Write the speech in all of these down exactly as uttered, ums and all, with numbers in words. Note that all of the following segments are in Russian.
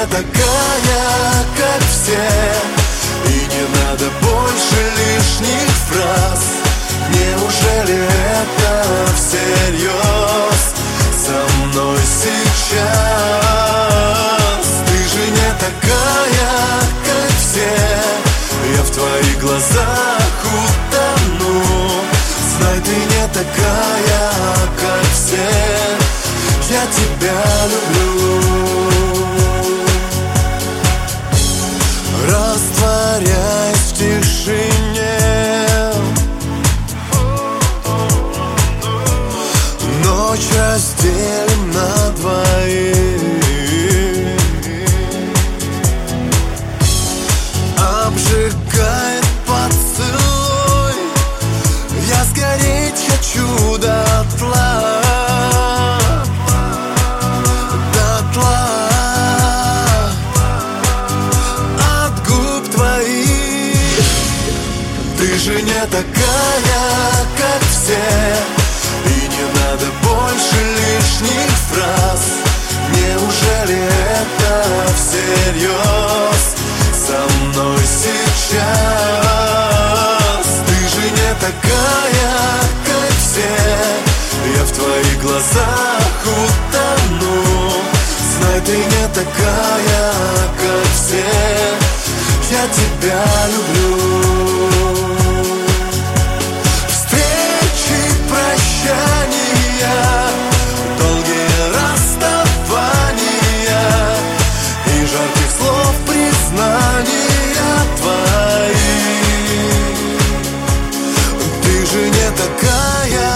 такая, как все, и не надо больше лишних фраз. Неужели это всерьез со мной сейчас? Ты же не такая, как все, я в твоих глазах утону. Знай, ты не такая, как все, я тебя люблю. Растворяясь в тишине, ночь разделим на двоих. Обжигает поцелуй, я сгореть хочу дотла. Ты же не такая, как все, и не надо больше лишних фраз. Неужели это всерьез со мной сейчас? Ты же не такая, как все, я в твоих глазах утону. Знай, ты не такая, как все, я тебя люблю. Долгие расставания и жарких слов признания твои. Ты же не такая,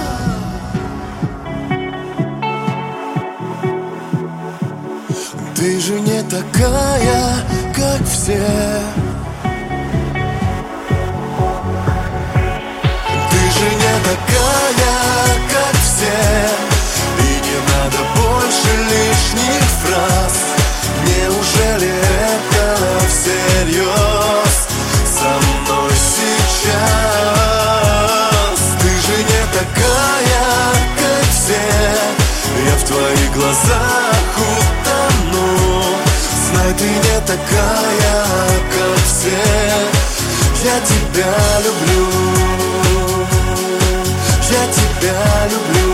ты же не такая, как все. Ты же не такая, как все, и не надо больше лишних фраз. Неужели это всерьез со мной сейчас? Ты же не такая, как все, я в твоих глазах утону. Знай, ты не такая, как все, я тебя люблю. Я тебя люблю,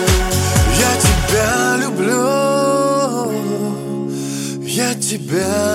я тебя люблю, я тебя